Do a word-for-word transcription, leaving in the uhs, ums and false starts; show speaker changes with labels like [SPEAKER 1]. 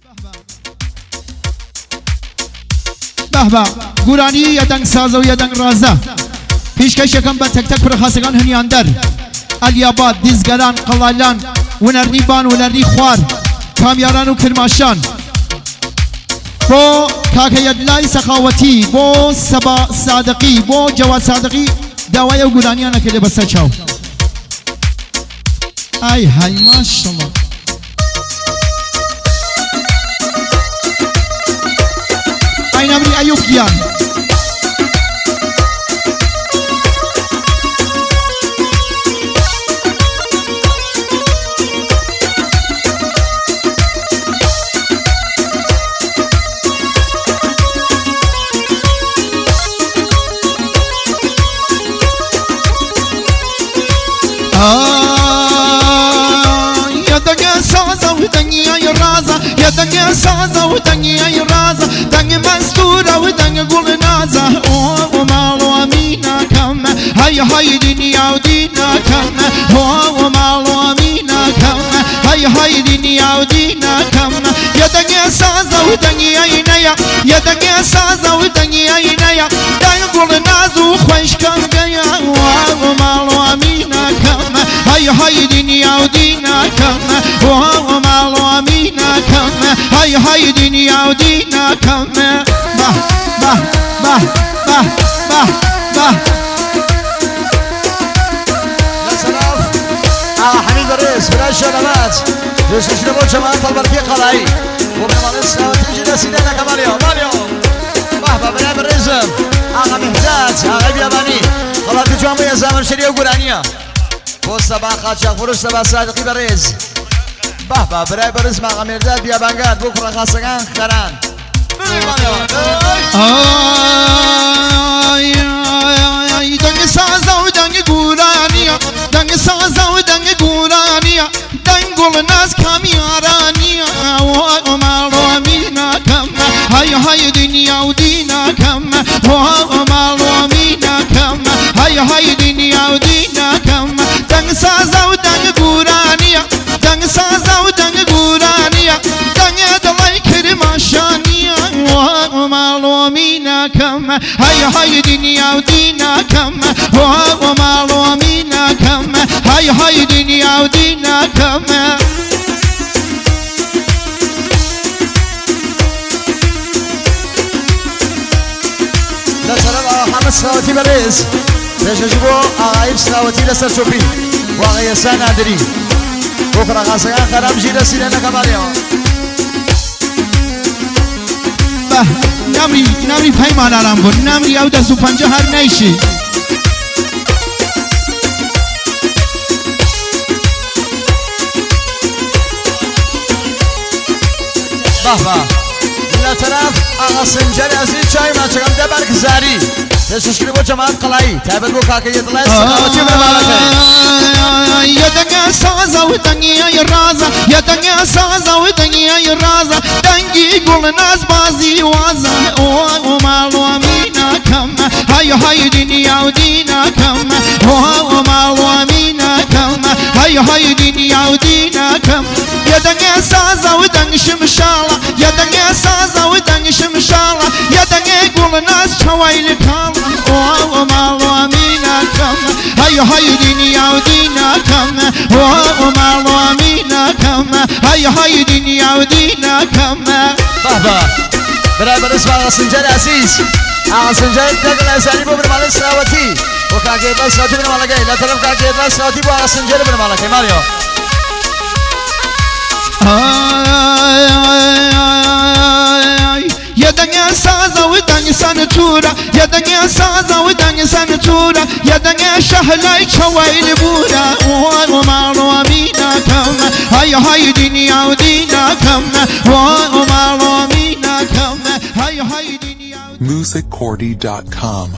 [SPEAKER 1] بهبه گورانی یا دنگ سازه و یا دنگ رازه پیشکش یکم با تک تک پر خاصگان هنیان در الیاباد دیزگران قلالان ونرنی بان ونرنی خوار کامیاران و کرماشان بو کاکا یدلای سخاوتی بو سبا صادقی بو جواد صادقی دعوای و گورانیان نکرده بسه چاو ای های ماشالله این امری ایوب گیان دنگ سازه و دنگ ای رازه دنگ مستوره و دنگ گل نازه او مال و امینه کم های های دنیا و دینا کم او مال و امینه کم های های دنیا و دینا کم یا دنگ سازه و دنگ ای نیا یا دنگ سازه و دنگ ای نیا دنگ گل ناز و خوش کم گیا او مال و امینه کم های های دنیا و دینا کم او مال و امینه کم های های دنیا و دینا کم به به به به به به
[SPEAKER 2] نصراف آقا حمید رئیس برای شلمت دوستشون بود جماعت البرکی قلعی و به مال سلامتی جده سیده نکه مالیو مالیو به به برای برزم آقا مهداد آقای بیابانی خلاف جامعه زمان شری و گرانیه پست با خاچاق فروش با صادقی برز به به برای برز آقا مهداد بیابانگرد بکر خاصگان خران
[SPEAKER 1] آی آی دنگ سازه و دنگ گورانیه دنگ سازه و دنگ گورانیه دنگ گل ناز کامیارانیه و مال و امینه کم های های دنیا و دینا کم و مال و امینه کم های های دنیا و دینا کم دنگ سازه و دنگ گورانیه دنگ سازه و دنگ گورانیه دنگ دلای کرماشانیه و مال و امینه کم های های دنیا و دینا کم و مال و امینه کم های های دنیا و دینا کم
[SPEAKER 2] لسلام آقا محمد سلاوتی برز بشجی بو آقای سلاوتی لسر چوپی و آقای حسین نادری بکر خاصگان خراب جیره سیره نکمالی ها
[SPEAKER 1] نمری نمری پیمان آرام کن نمری او دست و پنجه هر نیشی
[SPEAKER 2] بابا لطرف آقا سنجر عزیز چای مچگم ده برک زاری تشکری با جماعت قلعی تابت بو کاکا یدلای سلاوتی برمالکه
[SPEAKER 1] یا دنگ سازه و دنگی ای رازه یا دنگ سازه و دنگی ای رازه دنگی گل ناز بازی وازه او مال و امینه کم های های دنیا و دینا کم او مال و امینه کم های های دنیا و دینا کم یا دنگ سازه و دنگ شمشاله یا دنگ سازه و دنگ شمشاله یا دنگ گل ناز چوایل کام او مال و امینه کم های های دنیا و دینا کم او مال و امینه کم های های دنیا و دینا کم
[SPEAKER 2] بابا برای برس آقا سنجر عزیز آقا سنجر دقل ازانی بو برمال سلاوتی و کاکا یدلای سلاوتی برمالکه لطرف کاکا یدلای سلاوتی بو آقا سنجر برمالکه مالیو یا دنگ سازه و دنگ سنتوره یا دنگ سازه و دنگ سنتوره یا دنگ شهلای چوایل بوده و مال و امینه کم های های دنیا و دینا کم و مال و امینه کم های های دنیا
[SPEAKER 3] music cordy dot com